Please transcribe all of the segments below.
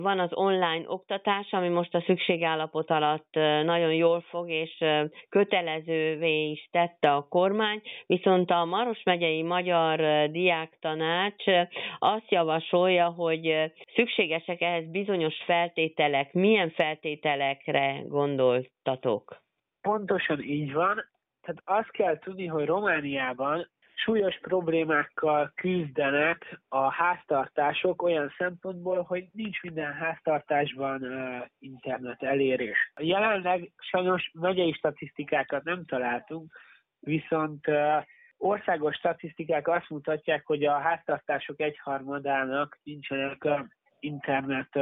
Van az online oktatás, ami most a szükségállapot alatt nagyon jól fog, és kötelezővé is tette a kormány, viszont a Maros megyei Magyar Diáktanács azt javasolja, hogy szükségesek ehhez bizonyos feltételek. Milyen feltételekre gondoltatok? Pontosan így van. Tehát azt kell tudni, hogy Romániában súlyos problémákkal küzdenek a háztartások olyan szempontból, hogy nincs minden háztartásban internet elérés. Jelenleg sajnos megyei statisztikákat nem találtunk, viszont országos statisztikák azt mutatják, hogy a háztartások egyharmadának nincsenek internet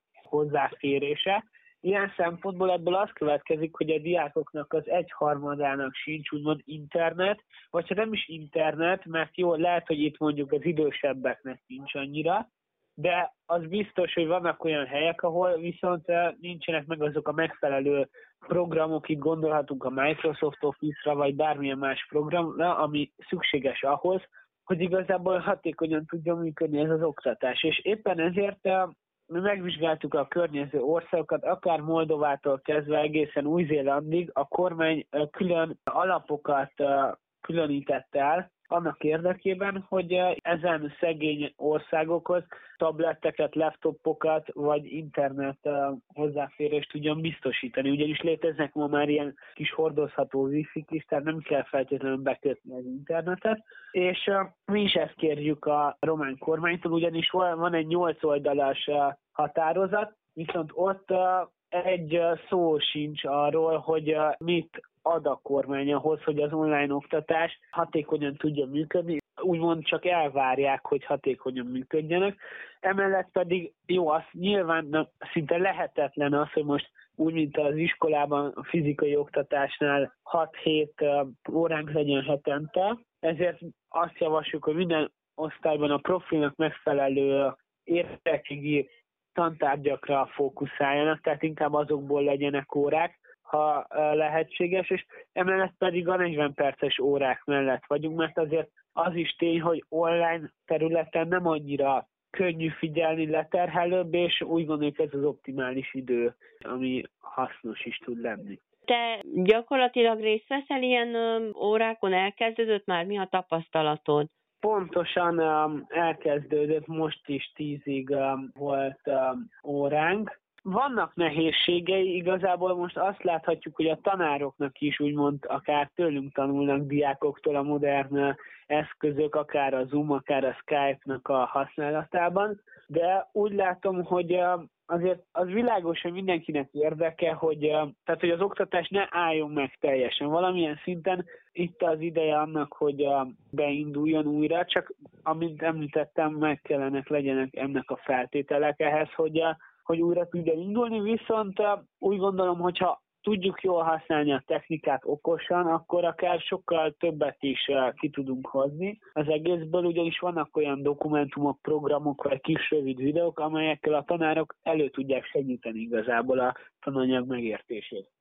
hozzáférése. Ilyen szempontból ebből az következik, hogy a diákoknak az egyharmadának sincs úgymond internet, vagy ha nem is internet, mert jó, lehet, hogy itt mondjuk az idősebbeknek nincs annyira, de az biztos, hogy vannak olyan helyek, ahol viszont nincsenek meg azok a megfelelő programok, itt gondolhatunk a Microsoft Office-ra, vagy bármilyen más programra, ami szükséges ahhoz, hogy igazából hatékonyan tudjon működni ez az oktatás. És éppen ezért mi megvizsgáltuk a környező országokat, akár Moldovától kezdve egészen Új-Zélandig, a kormány külön alapokat különített el annak érdekében, hogy ezen szegény országokhoz tabletteket, laptopokat vagy internet hozzáférést tudjon biztosítani. Ugyanis léteznek ma már ilyen kis hordozható wifi-k is, tehát nem kell feltétlenül bekötni az internetet. És mi is ezt kérjük a román kormánytól, ugyanis van egy 8 oldalas határozat, viszont ott egy szó sincs arról, hogy mit ad a kormány ahhoz, hogy az online oktatás hatékonyan tudjon működni. Úgymond csak elvárják, hogy hatékonyan működjenek. Emellett pedig jó, az nyilván szinte lehetetlen az, hogy most úgy, mint az iskolában, a fizikai oktatásnál 6-7 óránk legyen hetente. Ezért azt javasljuk, hogy minden osztályban a profilnak megfelelő érdekeltségi tantárgyakra fókuszáljanak, tehát inkább azokból legyenek órák, ha lehetséges, és emellett pedig a 40 perces órák mellett vagyunk, mert azért az is tény, hogy online területen nem annyira könnyű figyelni, leterhelőbb, és úgy gondoljuk, ez az optimális idő, ami hasznos is tud lenni. Te gyakorlatilag részt veszel ilyen órákon, elkezdődött már, mi a tapasztalatod? Pontosan elkezdődött, most is 10-ig volt óránk. Vannak nehézségei, igazából most azt láthatjuk, hogy a tanároknak is úgymond akár tőlünk tanulnak diákoktól a modern eszközök, akár a Zoom, akár a Skype-nak a használatában, de úgy látom, hogy azért az világos, hogy mindenkinek érdeke, hogy az oktatás ne álljon meg teljesen. Valamilyen szinten itt az ideje annak, hogy beinduljon újra, csak amint említettem, meg kellenek legyenek ennek a feltételek ehhez, hogy újra tudjon indulni, viszont úgy gondolom, hogyha tudjuk jól használni a technikát okosan, akkor akár sokkal többet is ki tudunk hozni az egészből, ugyanis vannak olyan dokumentumok, programok vagy kis rövid videók, amelyekkel a tanárok elő tudják segíteni igazából a tananyag megértését.